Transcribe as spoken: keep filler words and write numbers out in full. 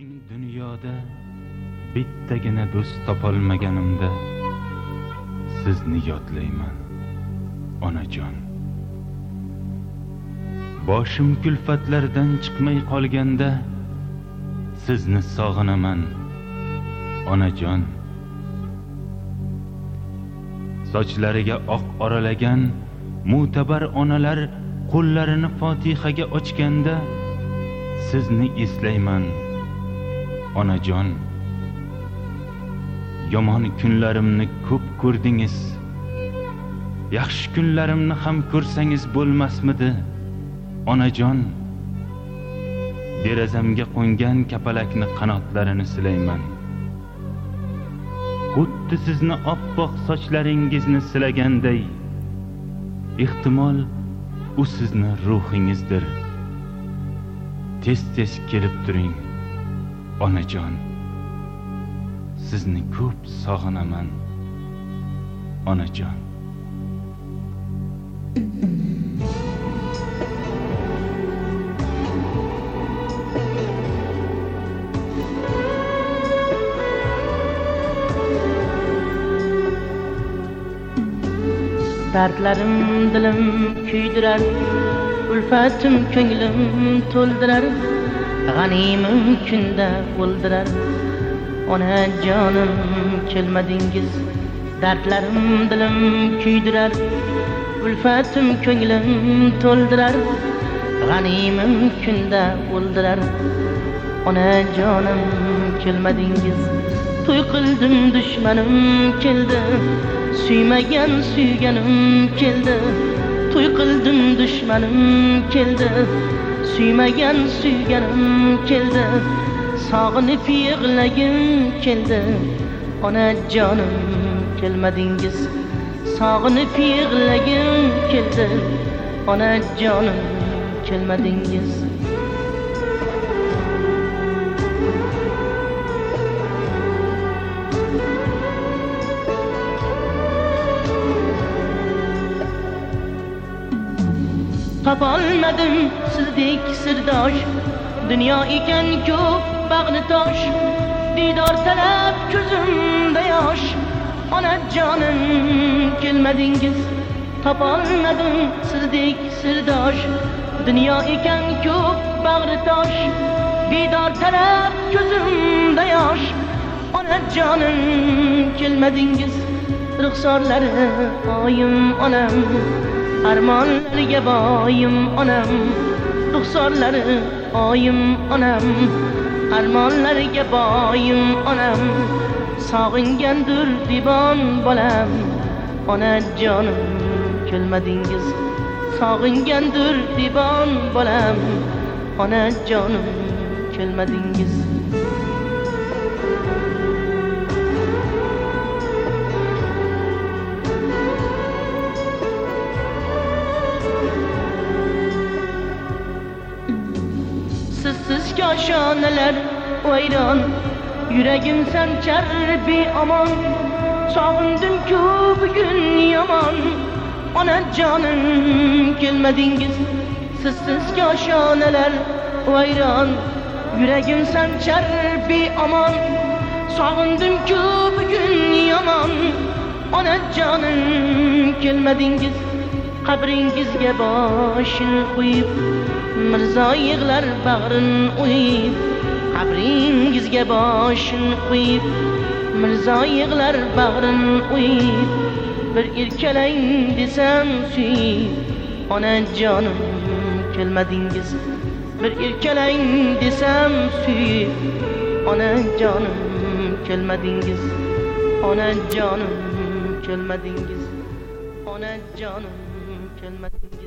Dunyoda bittagina do'st topolmaganimda sizni yodlayman, onajon. Boshim kulfatlardan chiqmay qolganda sizni sog'inaman, onajon. Sochlariga oq oralagan mo'tabar onalar qo'llarini Fotihaga ochganda sizni eslayman, onajon. Yomon kunlarimni ko'p ko'rdingiz, yaxshi kunlarimni ham ko'rsangiz bo'lmasmidi, onajon. Derazamga qo'ngan kapalakni qanotlarini silayman. Xuddi sizni oppoq sochlaringizni silaganday, ehtimol u sizni ruhingizdir. Tez-tez kelib turing, onajon. Sizni ko'p sog'inaman, onajon. Dardlarim dilim kuydirar, ulfatim ko'nglim to'ldirar, g'animim kunda o'ldirar. Onajonim kelmadingiz, dardlarim dilim kuydirar, ulfatim ko'nglim to'ldirar, g'animim kunda o'ldirar. Onajonim kelmadingiz, to'y qildim dushmanim keldi, suymagan suyganim keldi. To'y qildim dushmanim keldi, suymagan suyganim keldi. Sog'inib yig'lagim keldi, onajonim kelmadingiz. Sog'inib yig'lagim keldi, onajonim kelmadingiz. Topolmadim sizdek sirdosh, dunyo ekan ko'p bag'ni tosh. Didor talab ko'zimda yosh, onajonim kelmadingiz. Topolmadim sizdek sirdosh, dunyo ekan ko'p bag'ni tosh. Didor talab ko'zimda yosh, onajonim kelmadingiz. Ruxsorlari oyim onam, armonlarga boyim onam. Ruxsorlari oyim onam, armonlarga boyim onam. Sog'ingandir dibon bolam, onajonim kelmadingiz. Sog'ingandir dibon bolam, onajonim kelmadingiz. Sizsiz koshonalar vayron, yuragim sanchar beomon. Sog'indim-ku bugun yomon, onajonim kelmadingiz. Sizsiz koshonalar vayron, yuragim sanchar beomon. Sog'indim-ku bugun yomon, onajonim kelmadingiz. Qabringizga boshini qo'yib, Mirzo yig'lar bag'rin o'yib. Qabringizga boshini qo'yib, Mirzo yig'lar bag'rin o'yib. Bir erkalang desam suyib, onajonim kelmadingiz. Bir erkalang desam suyib, onajonim kelmadingiz. Onajonim kelmadingiz. Onajonim kelmadingiz.